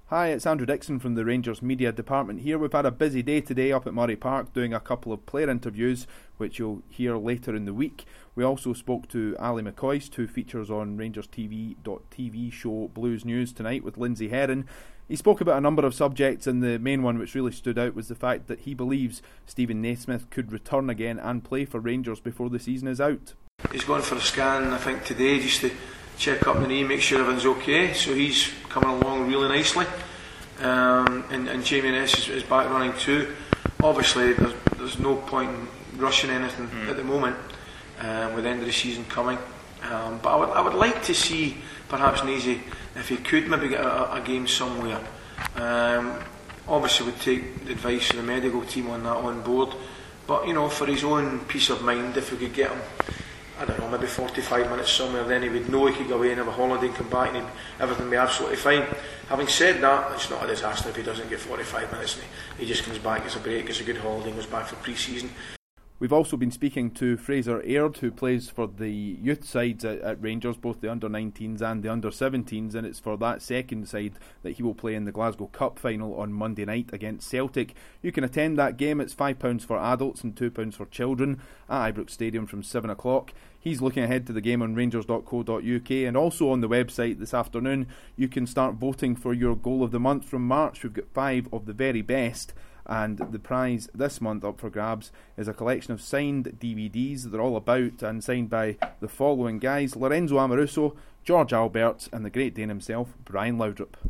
Hi, it's Andrew Dixon from the Rangers Media Department here. We've had a busy day today up at Murray Park doing a couple of player interviews, which you'll hear later in the week. We also spoke to Ali McCoist, who features on RangersTV.tv show Blues News tonight with Lindsay Heron. He spoke about a number of subjects, and the main one which really stood out was the fact that he believes Steven Naismith could return again and play for Rangers before the season is out. He's gone for a scan, I think, today, just to check up the knee, make sure everything's okay. So he's coming along really nicely. And Jamie Ness is back running too. Obviously, there's no point in rushing anything at the moment, with the end of the season coming. But I would like to see perhaps Nazy, if he could maybe get a game somewhere. Obviously, would take the advice of the medical team on that on board. But for his own peace of mind, if we could get him, I don't know, maybe 45 minutes somewhere, then he would know he could go away and have a holiday and come back and everything would be absolutely fine. Having said that, it's not a disaster if he doesn't get 45 minutes and he just comes back, gets a break, gets a good holiday and goes back for pre-season. We've also been speaking to Fraser Aird, who plays for the youth sides at Rangers, both the under-19s and the under-17s, and it's for that second side that he will play in the Glasgow Cup final on Monday night against Celtic. You can attend that game. It's £5 for adults and £2 for children at Ibrox Stadium from 7 o'clock. He's looking ahead to the game on rangers.co.uk, and also on the website this afternoon you can start voting for your goal of the month from March. We've got 5 of the very best, and the prize this month up for grabs is a collection of signed DVDs. They're all about and signed by the following guys: Lorenzo Amoruso, George Albert, and the Great Dane himself, Brian Laudrup.